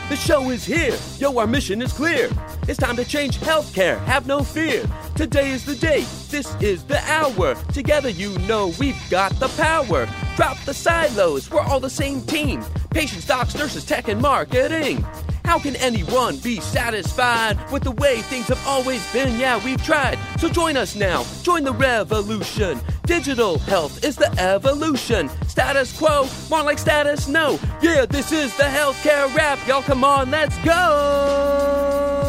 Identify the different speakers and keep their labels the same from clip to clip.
Speaker 1: The show is here. Yo, our mission is clear. It's time to change healthcare. Have no fear. Today is the day. This is the hour. Together, you know we've got the power. Drop the silos. We're all the same team. Patients, docs, nurses, tech, and marketing. How can anyone be satisfied with the way things have always been? Yeah, we've tried. So join us now. Join the revolution. Digital health is the evolution. Status quo, more like status no. Yeah, this is the healthcare rap. Y'all come on, let's go.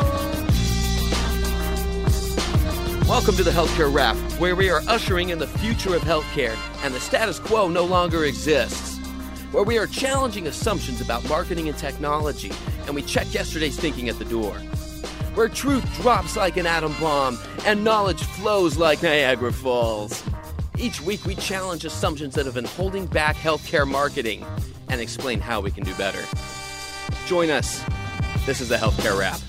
Speaker 1: Welcome to the Healthcare Rap, where we are ushering in the future of healthcare and the status quo no longer exists. Where we are challenging assumptions about marketing and technology, and we check yesterday's thinking at the door. Where truth drops like an atom bomb, and knowledge flows like Niagara Falls. Each week we challenge assumptions that have been holding back healthcare marketing, and explain how we can do better. Join us. This is the Healthcare Rap.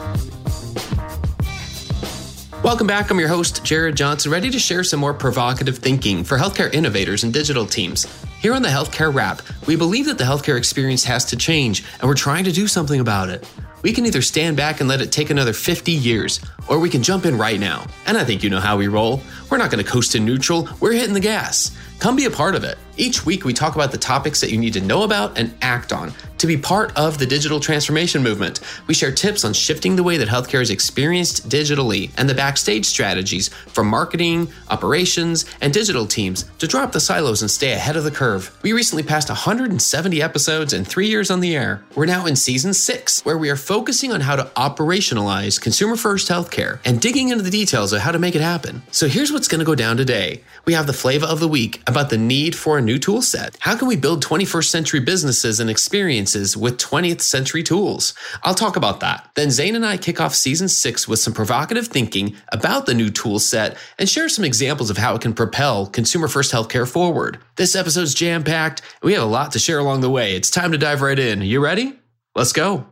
Speaker 2: Welcome back. I'm your host, Jared Johnson, ready to share some more provocative thinking for healthcare innovators and digital teams. Here on the Healthcare Rap, we believe that the healthcare experience has to change, and we're trying to do something about it. We can either stand back and let it take another 50 years, or we can jump in right now. And I think you know how we roll. We're not going to coast in neutral. We're hitting the gas. Come be a part of it. Each week, we talk about the topics that you need to know about and act on to be part of the digital transformation movement. We share tips on shifting the way that healthcare is experienced digitally and the backstage strategies for marketing, operations, and digital teams to drop the silos and stay ahead of the curve. We recently passed 170 episodes and 3 years on the air. We're now in season 6, where we are focusing on how to operationalize consumer-first healthcare and digging into the details of how to make it happen. So here's what's going to go down today. We have the flavor of the week about the need for a new tool set. How can we build 21st century businesses and experiences with 20th century tools? I'll talk about that. Then Zane and I kick off season 6 with some provocative thinking about the new tool set and share some examples of how it can propel consumer-first healthcare forward. This episode's jam-packed, and we have a lot to share along the way. It's time to dive right in. You ready? Let's go.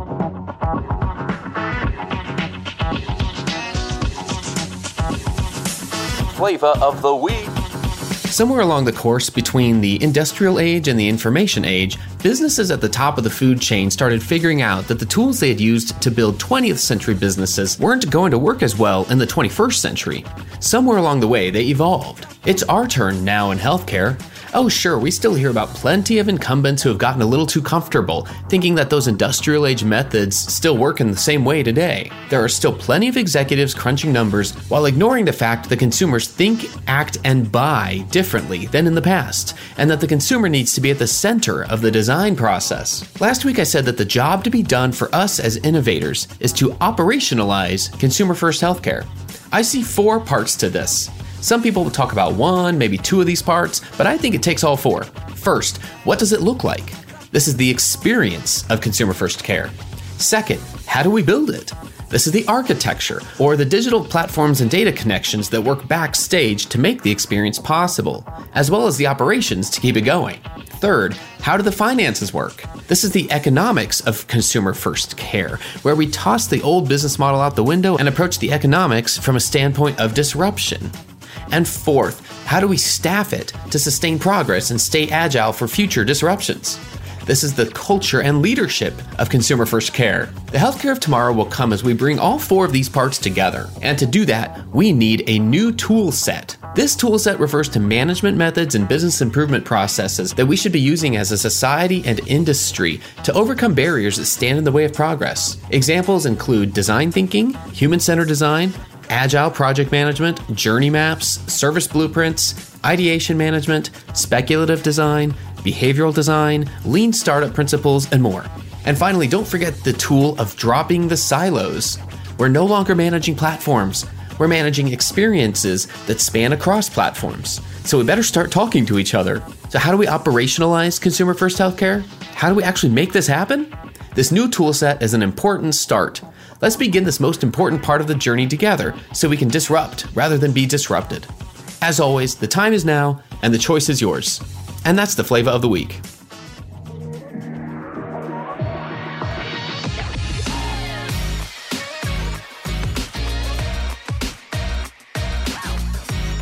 Speaker 1: Flavor of the week.
Speaker 2: Somewhere along the course between the industrial age and the information age, businesses at the top of the food chain started figuring out that the tools they had used to build 20th century businesses weren't going to work as well in the 21st century. Somewhere along the way, they evolved. It's our turn now in healthcare. Oh, sure, we still hear about plenty of incumbents who have gotten a little too comfortable, thinking that those industrial age methods still work in the same way today. There are still plenty of executives crunching numbers while ignoring the fact that consumers think, act, and buy differently than in the past, and that the consumer needs to be at the center of the design process. Last week I said that the job to be done for us as innovators is to operationalize consumer-first healthcare. I see 4 parts to this. Some people will talk about 1, maybe 2 of these parts, but I think it takes all 4. First, what does it look like? This is the experience of consumer-first care. Second, how do we build it? This is the architecture, or the digital platforms and data connections that work backstage to make the experience possible, as well as the operations to keep it going. Third, how do the finances work? This is the economics of consumer-first care, where we toss the old business model out the window and approach the economics from a standpoint of disruption. And fourth, how do we staff it to sustain progress and stay agile for future disruptions? This is the culture and leadership of consumer-first care. The healthcare of tomorrow will come as we bring all 4 of these parts together. And to do that, we need a new tool set. This tool set refers to management methods and business improvement processes that we should be using as a society and industry to overcome barriers that stand in the way of progress. Examples include design thinking, human-centered design, agile project management, journey maps, service blueprints, ideation management, speculative design, behavioral design, lean startup principles, and more. And finally, don't forget the tool of dropping the silos. We're no longer managing platforms. We're managing experiences that span across platforms. So we better start talking to each other. So how do we operationalize consumer-first healthcare? How do we actually make this happen? This new tool set is an important start. Let's begin this most important part of the journey together so we can disrupt rather than be disrupted. As always, the time is now and the choice is yours. And that's the flavor of the week.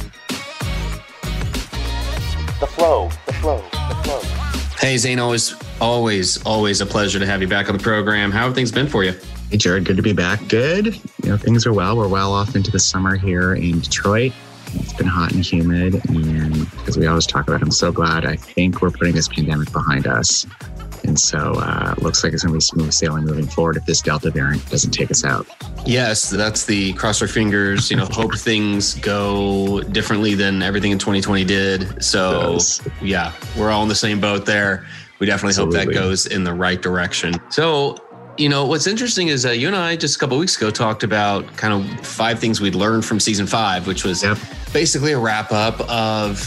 Speaker 1: The flow.
Speaker 2: Hey, Zane, always Always a pleasure to have you back on the program. How have things been for you?
Speaker 3: Hey, Jared, good to be back. Good. Things are well. We're well off into the summer here in Detroit. It's been hot and humid. And as we always talk about, I'm so glad. I think we're putting this pandemic behind us. And so it looks like it's going to be smooth sailing moving forward if this Delta variant doesn't take us out.
Speaker 2: Yes, that's the cross our fingers, hope things go differently than everything in 2020 did. So yeah, we're all in the same boat there. We definitely hope that goes in the right direction. So, what's interesting is you and I just a couple of weeks ago talked about kind of 5 things we'd learned from season 5, which was basically a wrap up of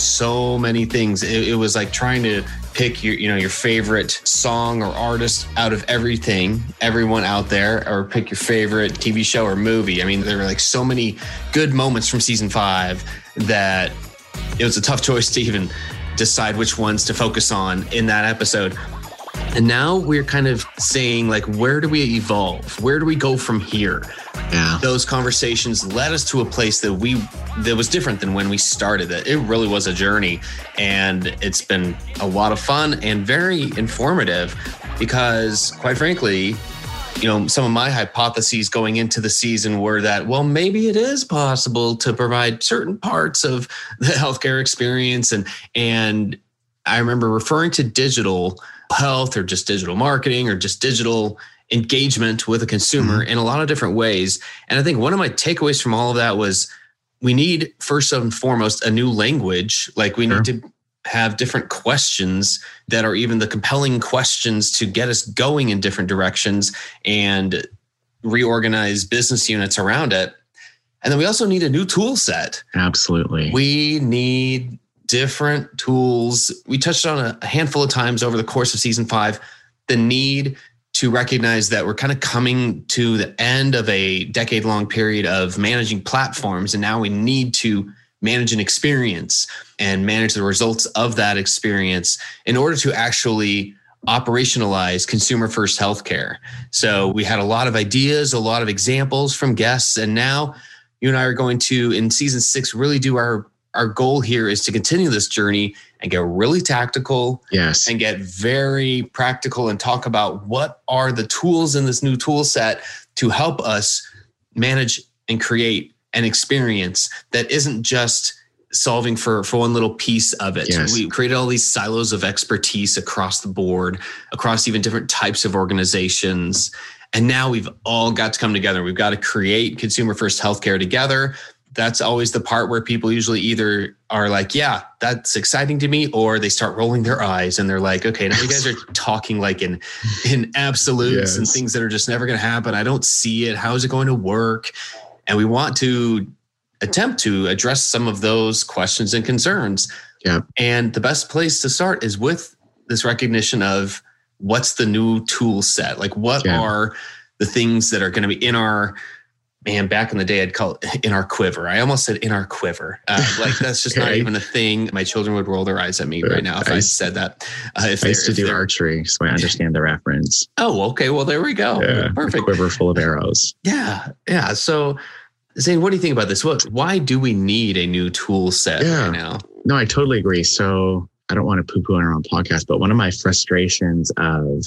Speaker 2: so many things. It was like trying to pick your favorite song or artist out of everyone out there, or pick your favorite TV show or movie. I mean, there were like so many good moments from season 5 that it was a tough choice to even decide which ones to focus on in that episode. And now we're kind of saying, like, where do we evolve? Where do we go from here? Yeah. Those conversations led us to a place that was different than when we started it. It really was a journey, and it's been a lot of fun and very informative because, quite frankly, some of my hypotheses going into the season were that, well, maybe it is possible to provide certain parts of the healthcare experience. And I remember referring to digital health or just digital marketing or just digital engagement with a consumer in a lot of different ways. And I think one of my takeaways from all of that was we need, first and foremost, a new language. Like we need to have different questions that are even the compelling questions to get us going in different directions and reorganize business units around it. And then we also need a new tool set.
Speaker 3: Absolutely.
Speaker 2: We need different tools. We touched on a handful of times over the course of season 5, the need to recognize that we're kind of coming to the end of a decade-long period of managing platforms. And now we need to manage an experience and manage the results of that experience in order to actually operationalize consumer-first healthcare. So we had a lot of ideas, a lot of examples from guests. And now you and I are going to, in season 6, really do our goal here is to continue this journey and get really tactical and get very practical and talk about what are the tools in this new tool set to help us manage and create an experience that isn't just solving for one little piece of it. Yes. We created all these silos of expertise across the board, across even different types of organizations. And now we've all got to come together. We've got to create consumer-first healthcare together. That's always the part where people usually either are like, yeah, that's exciting to me, or they start rolling their eyes and they're like, okay, now you guys are talking like in absolutes and things that are just never going to happen. I don't see it. How is it going to work? And we want to attempt to address some of those questions and concerns. Yeah. And the best place to start is with this recognition of what's the new tool set? Like what are the things that are going to be in our, man, back in the day, I'd call it in our quiver. I almost said in our quiver. Like that's just not even a thing. My children would roll their eyes at me right now if I said that.
Speaker 3: I used to do archery, so I understand the reference.
Speaker 2: Oh, okay. Well, there we go. Yeah, perfect.
Speaker 3: A quiver full of arrows.
Speaker 2: Yeah. So Zane, what do you think about this? Why do we need a new tool set right now?
Speaker 3: No, I totally agree. So I don't want to poo-poo on our own podcast, but one of my frustrations of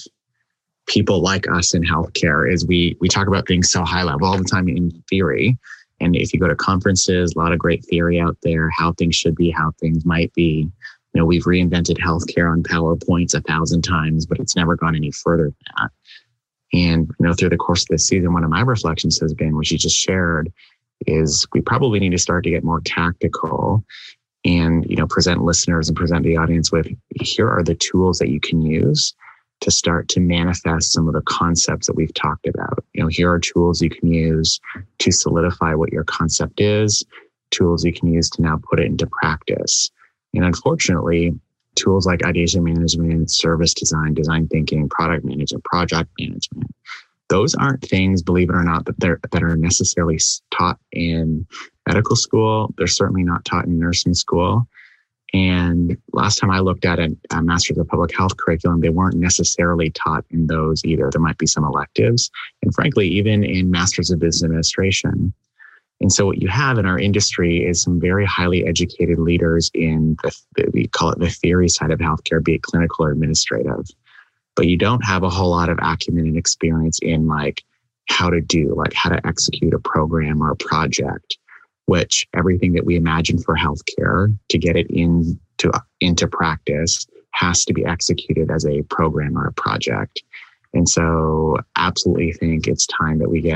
Speaker 3: people like us in healthcare is we talk about things so high level all the time in theory. And if you go to conferences, a lot of great theory out there, how things should be, how things might be. We've reinvented healthcare on PowerPoints 1,000 times, but it's never gone any further than that. And, through the course of this season, one of my reflections has been, which you just shared, is we probably need to start to get more tactical and, present listeners and present the audience with, here are the tools that you can use to start to manifest some of the concepts that we've talked about. Here are tools you can use to solidify what your concept is, tools you can use to now put it into practice. And unfortunately, tools like ideation management, service design, design thinking, product management, project management, those aren't things, believe it or not, that are necessarily taught in medical school. They're certainly not taught in nursing school. And last time I looked at a Master's of Public Health curriculum, they weren't necessarily taught in those either. There might be some electives, and frankly, even in Masters of Business Administration. And so what you have in our industry is some very highly educated leaders in we call it the theory side of healthcare, be it clinical or administrative. but you don't have a whole lot of acumen and experience in like how to execute a program or a project, which everything that we imagine for healthcare to get it into practice has to be executed as a program or a project. And so absolutely think it's time that we get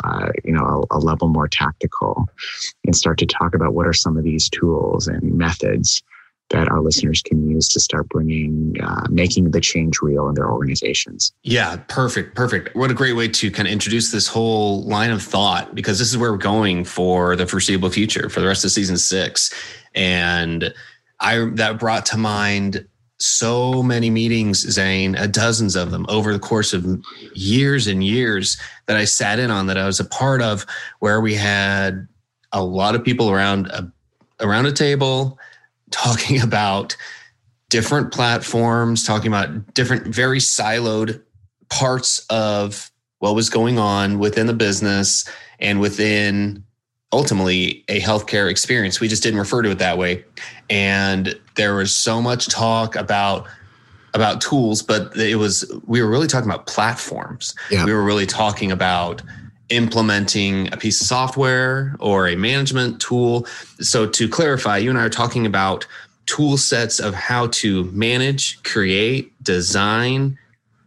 Speaker 3: a level more tactical and start to talk about what are some of these tools and methods that our listeners can use to start making the change real in their organizations.
Speaker 2: Yeah, perfect. What a great way to kind of introduce this whole line of thought, because this is where we're going for the foreseeable future, for the rest of season 6. And that brought to mind so many meetings, Zane, dozens of them over the course of years and years that I sat in on, that I was a part of, where we had a lot of people around a table talking about different platforms, talking about different, very siloed parts of what was going on within the business and within ultimately a healthcare experience. We just didn't refer to it that way. And there was so much talk about tools, but we were really talking about platforms. Yeah. We were really talking about implementing a piece of software or a management tool. So to clarify, you and I are talking about tool sets of how to manage, create, design,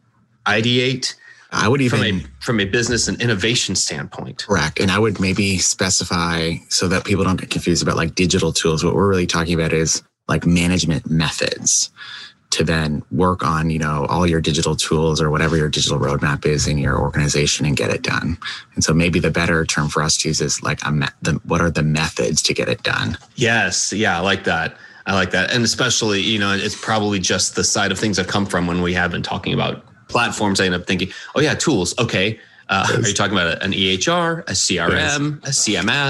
Speaker 2: ideate.
Speaker 3: I would even
Speaker 2: from a business and innovation standpoint.
Speaker 3: Correct. And I would maybe specify so that people don't get confused about like digital tools. What we're really talking about is like management methods to then work on, all your digital tools or whatever your digital roadmap is in your organization and get it done. And so maybe the better term for us to use is like what are the methods to get it done?
Speaker 2: Yes. Yeah. I like that. And especially, it's probably just the side of things I've come from when we have been talking about platforms. I end up thinking, oh yeah, tools. Okay. Are you talking about an EHR, a CRM, a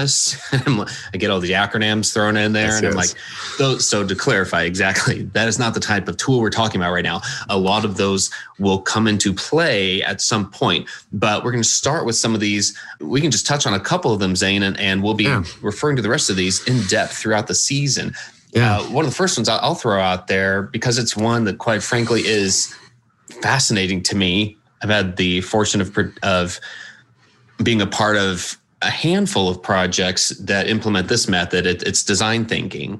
Speaker 2: CMS? I get all the acronyms thrown in there. I'm like, so to clarify exactly, that is not the type of tool we're talking about right now. A lot of those will come into play at some point, but we're going to start with some of these. We can just touch on a couple of them, Zane, and we'll be referring to the rest of these in depth throughout the season. Yeah. One of the first ones I'll throw out there, because it's one that quite frankly is fascinating to me. I've had the fortune of being a part of a handful of projects that implement this method. It's design thinking.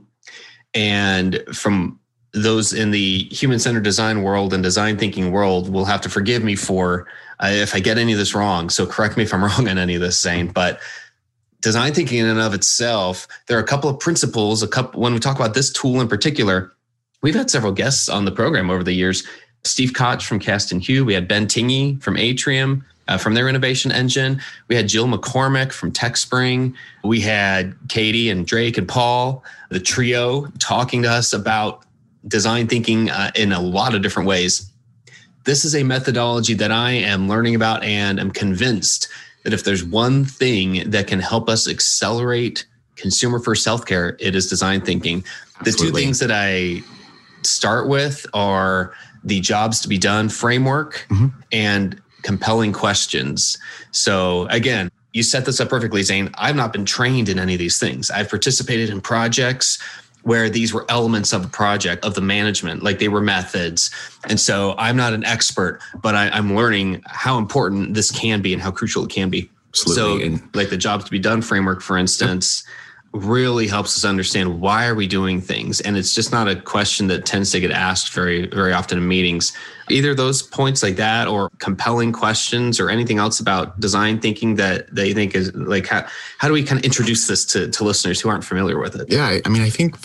Speaker 2: And from those in the human-centered design world and design thinking world will have to forgive me for if I get any of this wrong. So correct me if I'm wrong on any of this, Zane. But design thinking in and of itself, there are a couple of principles. When we talk about this tool in particular, we've had several guests on the program over the years. Steve Koch from Cast and Hue. We had Ben Tingey from Atrium, from their innovation engine. We had Jill McCormick from TechSpring. We had Katie and Drake and Paul, the trio, talking to us about design thinking in a lot of different ways. This is a methodology that I am learning about and am convinced that if there's one thing that can help us accelerate consumer-first healthcare, it is design thinking. Absolutely. The two things that I start with are the jobs to be done framework and compelling questions. So again, you set this up perfectly, Zane. I've not been trained in any of these things. I've participated in projects where these were elements of a project, of the management, like they were methods. And so I'm not an expert, but I'm learning how important this can be and how crucial it can be.
Speaker 3: Absolutely.
Speaker 2: So like the jobs to be done framework, for instance, really helps us understand why are we doing things. And it's just not a question that tends to get asked very, very often in meetings. Either those points like that or compelling questions or anything else about design thinking that you think is like, how do we kind of introduce this to listeners who aren't familiar with it?
Speaker 3: Yeah, I mean, I think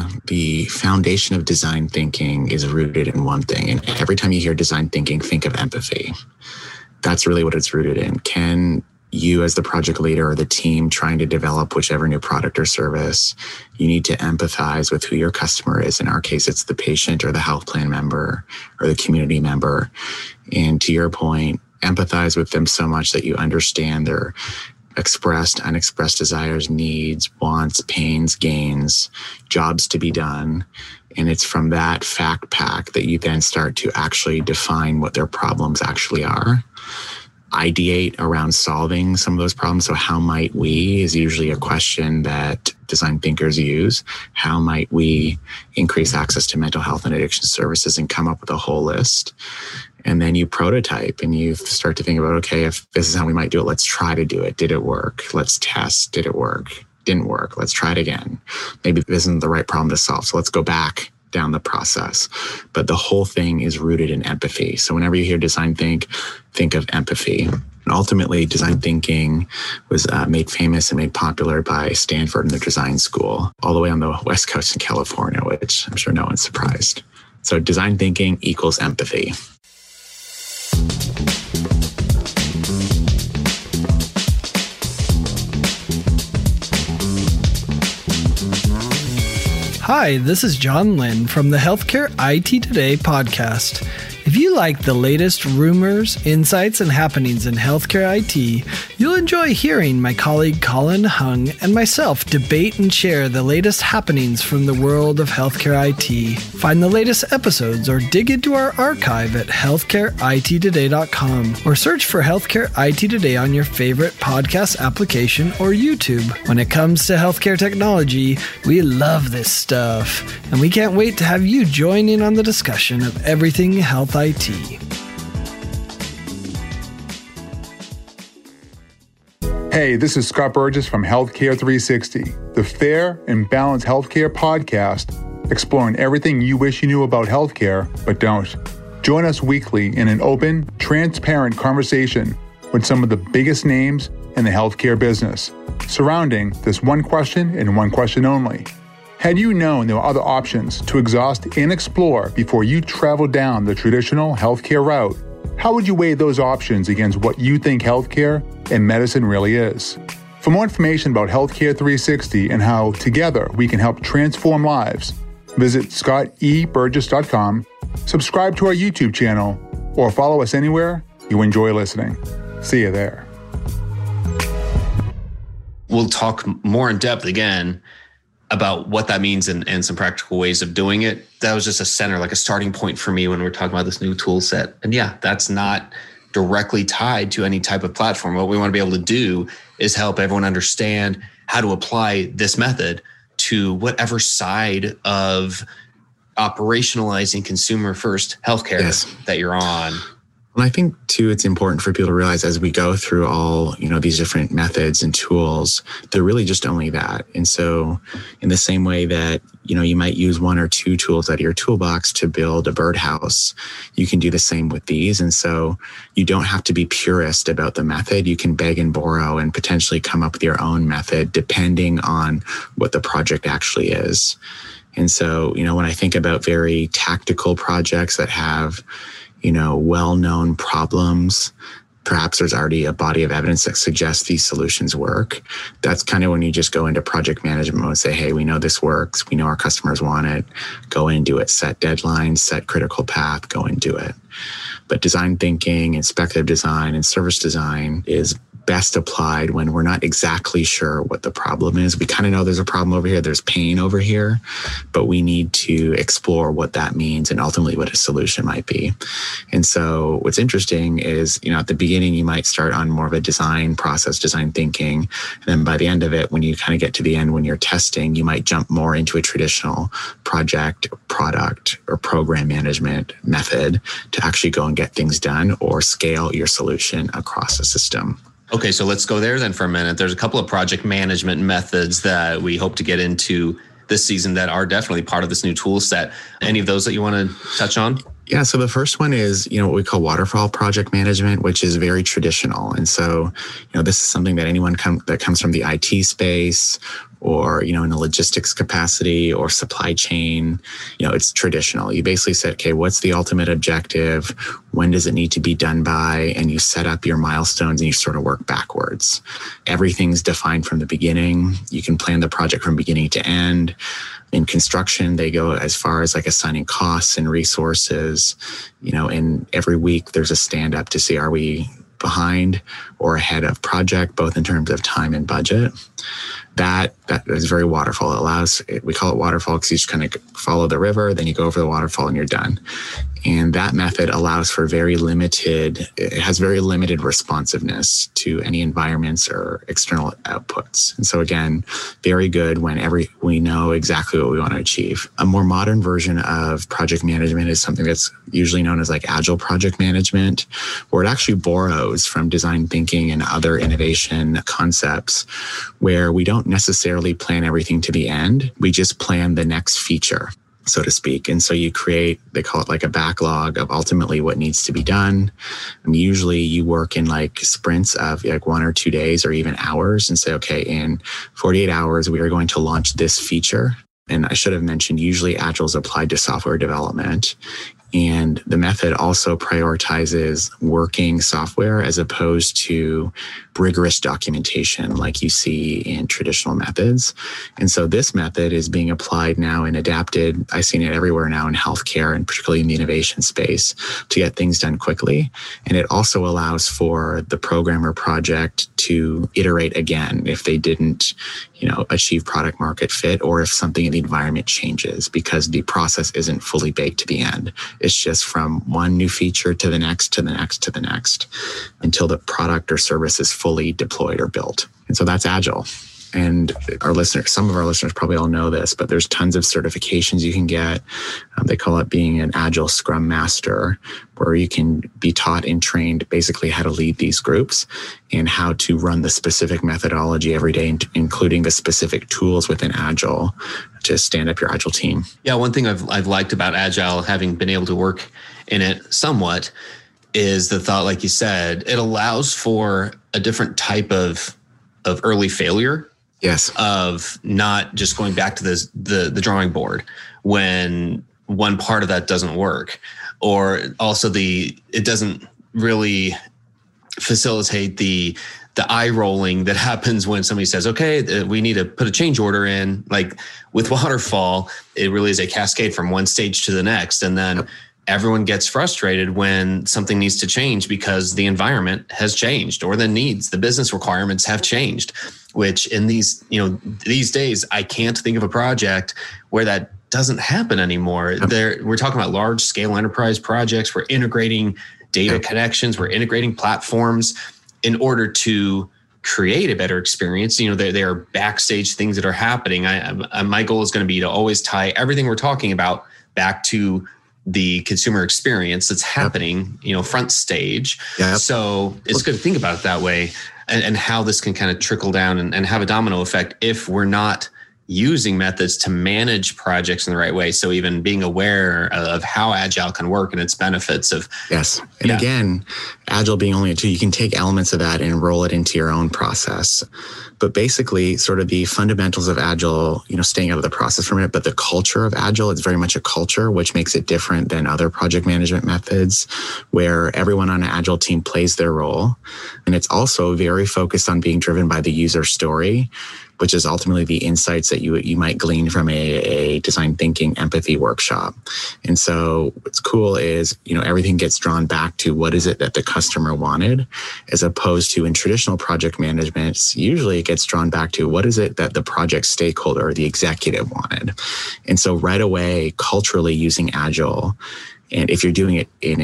Speaker 3: the foundation of design thinking is rooted in one thing. And every time you hear design thinking, think of empathy. That's really what it's rooted in. Can you as the project leader or the team trying to develop whichever new product or service, you need to empathize with who your customer is. In our case, it's the patient or the health plan member or the community member. And to your point, empathize with them so much that you understand their expressed, unexpressed desires, needs, wants, pains, gains, jobs to be done. And it's from that fact pack that you then start to actually define what their problems actually are. Ideate around solving some of those problems. So how might we is usually a question that design thinkers use. How might we increase access to mental health and addiction services and come up with a whole list? And then you prototype and you start to think about, okay, if this is how we might do it, let's try to do it. Did it work? Let's test. Did it work? Didn't work. Let's try it again. Maybe this isn't the right problem to solve. So let's go back down the process. But the whole thing is rooted in empathy. So whenever you hear design think of empathy. And ultimately, design thinking was made famous and made popular by Stanford and the design school, all the way on the West Coast in California, which I'm sure no one's surprised. So design thinking equals empathy.
Speaker 4: Hi, this is John Lynn from the Healthcare IT Today podcast. If you like the latest rumors, insights, and happenings in healthcare IT, you'll enjoy hearing my colleague Colin Hung and myself debate and share the latest happenings from the world of healthcare IT. Find the latest episodes or dig into our archive at healthcareittoday.com or search for Healthcare IT Today on your favorite podcast application or YouTube. When it comes to healthcare technology, we love this stuff, and we can't wait to have you join in on the discussion of everything health IT.
Speaker 5: Hey, this is Scott Burgess from Healthcare 360, the fair and balanced healthcare podcast exploring everything you wish you knew about healthcare but don't. Join us weekly in an open, transparent conversation with some of the biggest names in the healthcare business, surrounding this one question and one question only. Had you known there were other options to exhaust and explore before you travel down the traditional healthcare route, how would you weigh those options against what you think healthcare and medicine really is? For more information about Healthcare 360 and how together we can help transform lives, visit scotteburgess.com, subscribe to our YouTube channel, or follow us anywhere you enjoy listening. See you there.
Speaker 2: We'll talk more in depth again about what that means and some practical ways of doing it. That was just a center, like a starting point for me when we're talking about this new tool set. And yeah, that's not directly tied to any type of platform. What we want to be able to do is help everyone understand how to apply this method to whatever side of operationalizing consumer first healthcare that you're on.
Speaker 3: Well, I think too, it's important for people to realize as we go through all, these different methods and tools, they're really just only that. And so in the same way that, you might use one or two tools out of your toolbox to build a birdhouse, you can do the same with these. And so you don't have to be purist about the method. You can beg and borrow and potentially come up with your own method depending on what the project actually is. And so, when I think about very tactical projects that have well-known problems, perhaps there's already a body of evidence that suggests these solutions work. That's kind of when you just go into project management mode and say, hey, we know this works. We know our customers want it. Go in and do it. Set deadlines, set critical path, go and do it. But design thinking, inspective design, and service design is best applied when we're not exactly sure what the problem is. We kind of know there's a problem over here, there's pain over here, but we need to explore what that means and ultimately what a solution might be. And so what's interesting is, at the beginning, you might start on more of a design process, design thinking. And then by the end of it, when you kind of get to the end, when you're testing, you might jump more into a traditional project, product, or program management method to actually go and get things done or scale your solution across a system.
Speaker 2: Okay, so let's go there then for a minute. There's a couple of project management methods that we hope to get into this season that are definitely part of this new tool set. Any of those that you want to touch on?
Speaker 3: Yeah, so the first one is, what we call waterfall project management, which is very traditional. And so, this is something that anyone that comes from the IT space or, in a logistics capacity or supply chain, it's traditional. You basically said, okay, what's the ultimate objective? When does it need to be done by? And you set up your milestones and you sort of work backwards. Everything's defined from the beginning. You can plan the project from beginning to end. In construction, they go as far as like assigning costs and resources, and every week there's a stand up to see, are we behind or ahead of project, both in terms of time and budget. That is very waterfall. We call it waterfall because you just kind of follow the river, then you go over the waterfall and you're done. And that method allows for it has very limited responsiveness to any environments or external outputs. And so again, very good when we know exactly what we want to achieve. A more modern version of project management is something that's usually known as like agile project management, where it actually borrows from design thinking and other innovation concepts, where we don't necessarily plan everything to the end. We just plan the next feature, so to speak. And so you create, they call it like a backlog of ultimately what needs to be done. And usually you work in like sprints of like 1 or 2 days or even hours and say, okay, in 48 hours, we are going to launch this feature. And I should have mentioned, usually Agile is applied to software development. And the method also prioritizes working software as opposed to rigorous documentation like you see in traditional methods. And so this method is being applied now and adapted. I've seen it everywhere now in healthcare and particularly in the innovation space to get things done quickly. And it also allows for the program or project to iterate again if they didn't, achieve product market fit, or if something in the environment changes, because the process isn't fully baked to the end. It's just from one new feature to the next, to the next, to the next, until the product or service is fully deployed or built. And so that's Agile. And some of our listeners probably all know this, but there's tons of certifications you can get. They call it being an Agile Scrum Master, where you can be taught and trained basically how to lead these groups and how to run the specific methodology every day, including the specific tools within Agile to stand up your Agile team.
Speaker 2: Yeah, one thing I've liked about Agile, having been able to work in it somewhat, is the thought, like you said, it allows for a different type of early failure.
Speaker 3: Yes.
Speaker 2: Of not just going back to the drawing board when one part of that doesn't work, or also it doesn't really facilitate the eye rolling that happens when somebody says, okay, we need to put a change order in. Like with Waterfall, it really is a cascade from one stage to the next. And then everyone gets frustrated when something needs to change because the environment has changed or the business requirements have changed, which in these days, I can't think of a project where that doesn't happen anymore. We're talking about large scale enterprise projects. We're integrating data connections. We're integrating platforms in order to create a better experience. There are backstage things that are happening. My goal is going to be to always tie everything we're talking about back to the consumer experience that's happening, front stage. Yep. So it's good to think about it that way, and how this can kind of trickle down and have a domino effect if we're not using methods to manage projects in the right way. So even being aware of how Agile can work and its benefits of.
Speaker 3: Yes. And again, Agile being only a tool, you can take elements of that and roll it into your own process. But basically sort of the fundamentals of Agile, staying out of the process for a minute, but the culture of Agile, it's very much a culture, which makes it different than other project management methods where everyone on an Agile team plays their role. And it's also very focused on being driven by the user story, which is ultimately the insights that you might glean from a design thinking empathy workshop. And so what's cool is, everything gets drawn back to what is it that the customer wanted, as opposed to in traditional project management, usually it gets drawn back to what is it that the project stakeholder or the executive wanted. And so right away, culturally using Agile, and if you're doing it in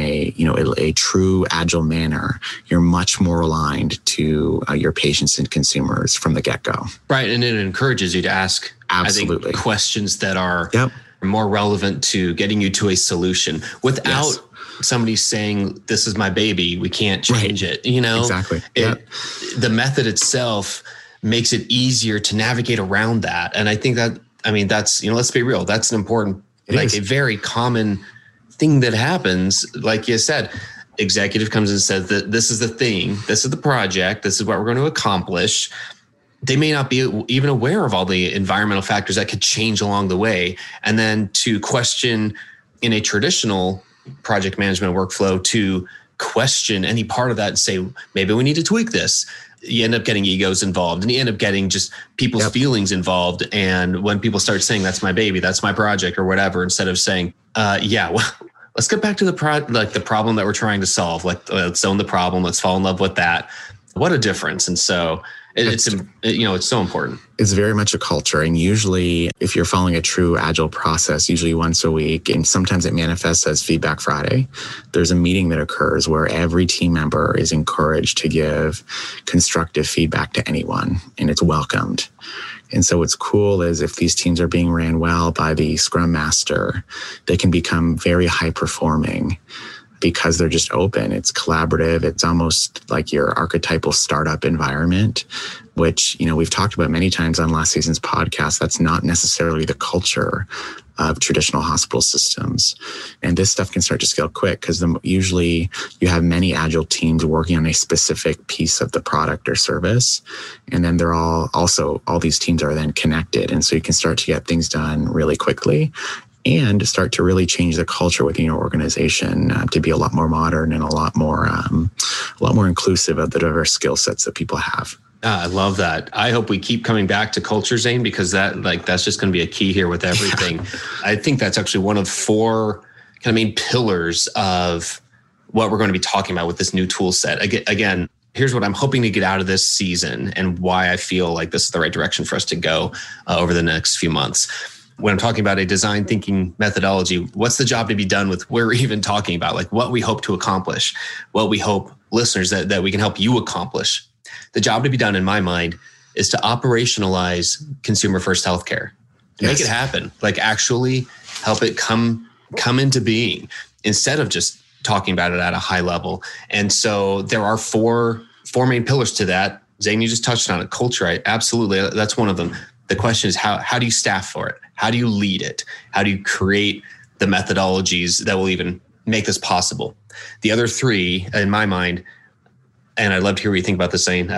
Speaker 3: a true Agile manner, you're much more aligned to your patients and consumers from the get-go.
Speaker 2: Right, and it encourages you to ask,
Speaker 3: absolutely,
Speaker 2: I think, questions that are more relevant to getting you to a solution without somebody saying, "This is my baby, we can't change it."
Speaker 3: Exactly.
Speaker 2: The method itself makes it easier to navigate around that, and I think that's let's be real, that's an important, a very common thing that happens. Like you said, executive comes and says that this is the thing, this is the project, this is what we're going to accomplish. They may not be even aware of all the environmental factors that could change along the way. And then to question in a traditional project management workflow, to question any part of that and say, maybe we need to tweak this. You end up getting egos involved, and you end up getting just people's feelings involved. And when people start saying, that's my baby, that's my project or whatever, instead of saying, let's get back to the problem that we're trying to solve. Let's own the problem. Let's fall in love with that. What a difference. And so it's so important.
Speaker 3: It's very much a culture. And usually if you're following a true agile process, usually once a week, and sometimes it manifests as Feedback Friday, there's a meeting that occurs where every team member is encouraged to give constructive feedback to anyone, and it's welcomed. And so what's cool is if these teams are being ran well by the Scrum Master, they can become very high performing because they're just open. It's collaborative. It's almost like your archetypal startup environment, which, we've talked about many times on last season's podcast. That's not necessarily the culture of traditional hospital systems. And this stuff can start to scale quick because usually you have many agile teams working on a specific piece of the product or service. And then all these teams are then connected. And so you can start to get things done really quickly and start to really change the culture within your organization to be a lot more modern and a lot more inclusive of the diverse skill sets that people have.
Speaker 2: I love that. I hope we keep coming back to culture, Zane, because that's just going to be a key here with everything. Yeah. I think that's actually one of 4 kind of main pillars of what we're going to be talking about with this new tool set. Again, here's what I'm hoping to get out of this season and why I feel like this is the right direction for us to go over the next few months. When I'm talking about a design thinking methodology, what's the job to be done with what we're even talking about? Like what we hope to accomplish, what we hope listeners that we can help you accomplish. The job to be done in my mind is to operationalize consumer first healthcare, to make it happen, like actually help it come into being instead of just talking about it at a high level. And so there are four main pillars to that. Zane, you just touched on it. Culture, absolutely. That's one of them. The question is how do you staff for it? How do you lead it? How do you create the methodologies that will even make this possible? The other 3, in my mind, and I'd love to hear what you think about this, Zane,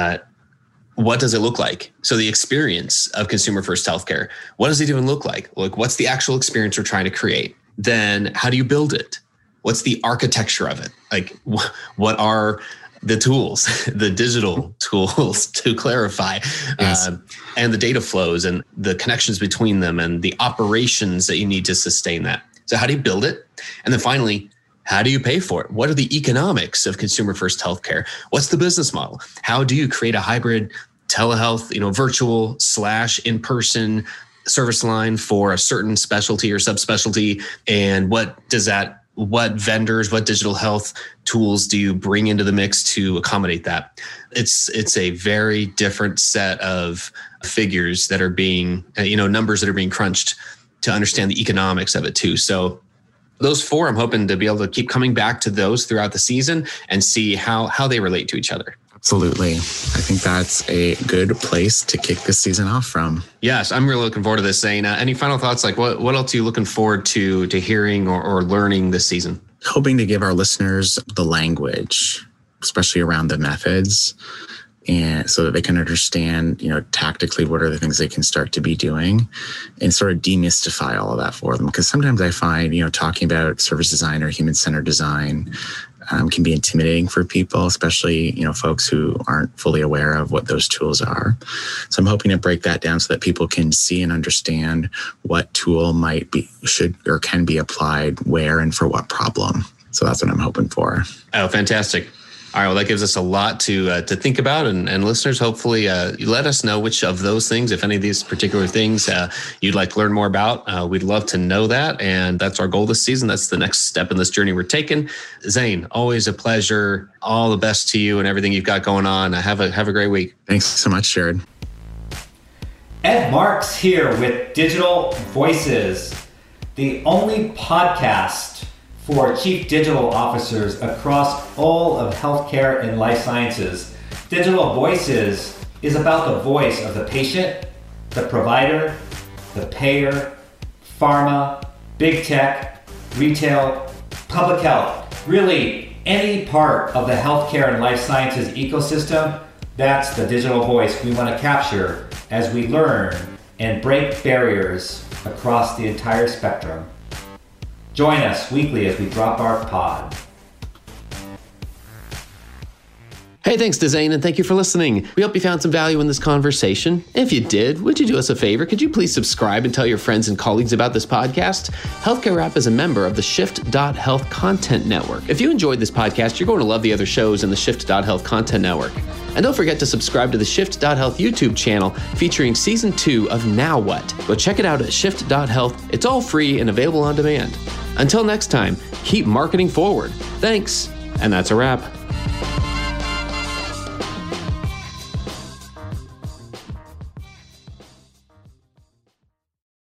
Speaker 2: what does it look like? So the experience of consumer first healthcare, what does it even look like? Like, what's the actual experience we're trying to create? Then how do you build it? What's the architecture of it? Like, what are the tools, the digital tools to clarify, and the data flows and the connections between them and the operations that you need to sustain that. So how do you build it? And then finally, how do you pay for it? What are the economics of consumer first healthcare? What's the business model? How do you create a hybrid telehealth, virtual / in-person service line for a certain specialty or subspecialty? And what vendors, what digital health tools do you bring into the mix to accommodate that? It's a very different set of figures that are being, numbers that are being crunched to understand the economics of it too. So those 4, I'm hoping to be able to keep coming back to those throughout the season and see how they relate to each other.
Speaker 3: Absolutely. I think that's a good place to kick this season off from.
Speaker 2: Yes, I'm really looking forward to this, Zane. Any final thoughts? Like what else are you looking forward to hearing or learning this season?
Speaker 3: Hoping to give our listeners the language, especially around the methods, and so that they can understand, tactically what are the things they can start to be doing and sort of demystify all of that for them. Because sometimes I find, talking about service design or human-centered design can be intimidating for people, especially, folks who aren't fully aware of what those tools are. So I'm hoping to break that down so that people can see and understand what tool should or can be applied where and for what problem. So that's what I'm hoping for.
Speaker 2: Oh, fantastic. All right, well, that gives us a lot to think about. And listeners, hopefully let us know which of those things, if any of these particular things you'd like to learn more about. We'd love to know that. And that's our goal this season. That's the next step in this journey we're taking. Zane, always a pleasure. All the best to you and everything you've got going on. Have a great week.
Speaker 3: Thanks so much, Jared.
Speaker 6: Ed Marks here with Digital Voices, the only podcast for chief digital officers across all of healthcare and life sciences. Digital Voices is about the voice of the patient, the provider, the payer, pharma, big tech, retail, public health, really any part of the healthcare and life sciences ecosystem. That's the digital voice we want to capture as we learn and break barriers across the entire spectrum. Join us weekly as we drop our pod.
Speaker 2: Hey, Hey, thanks to Zane, and thank you for listening. We hope you found some value in this conversation. If you did, would you do us a favor? Could you please subscribe and tell your friends and colleagues about this podcast? Healthcare Rap is a member of the Shift.Health Content Network. If you enjoyed this podcast, you're going to love the other shows in the Shift.Health Content Network. And don't forget to subscribe to the Shift.Health YouTube channel featuring Season 2 of Now What. Go check it out at Shift.Health. It's all free and available on demand. Until next time, keep marketing forward. Thanks, and that's a wrap.